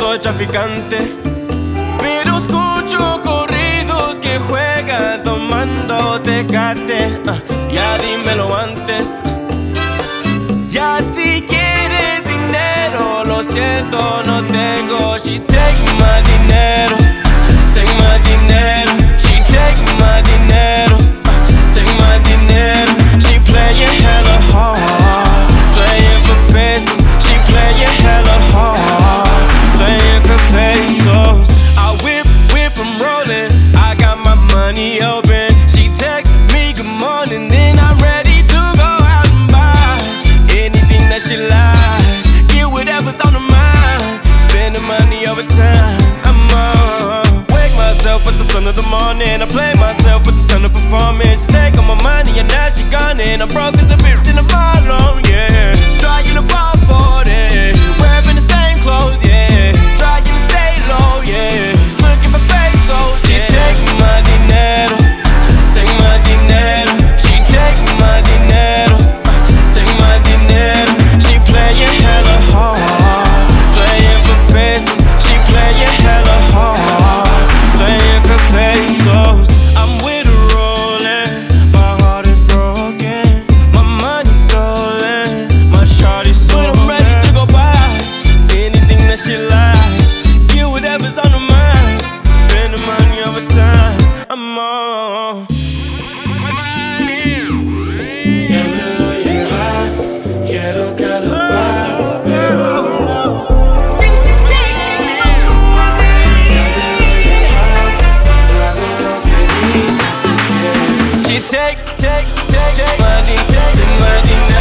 soy traficante, pero escucho corridos que juegan tomando Tecate. Ya dímelo antes. Ya si quieres dinero, lo siento, no tengo. She take my dinero, take my dinero. She take my dinero, take my dinero. She playing hella hard, playing for pesos. She playing hella hard, playing for pesos. I whip, I'm rolling. I got my money open. She text me good morning, then I'm ready to go out and buy anything that she likes. Get whatever's on her mind. Spend the money over time. I'm on. Wake myself at the sun of the morning. I play myself with the stunning performance. She take all my money and now she gone. And I'm broke as a bitch in a bottle, yeah. Trying to ball for it. Wearing the same clothes, yeah. Trying to stay low, yeah. Looking for pesos, yeah. She take my dinero, take my dinero. She take my dinero, take my dinero. She playing hella hard, playing for pesos. She playing hella hard, playing for pesos. I'm with her rolling, my heart is broken, my money's stolen, my shawty's stolen. But I'm ready to go buy anything that she likes. Get whatever's on her mind. Spend the money over time. I'm on. Ya me lo llevaste, quiero que lo pases, pero no. She taking my money. She take my dinero.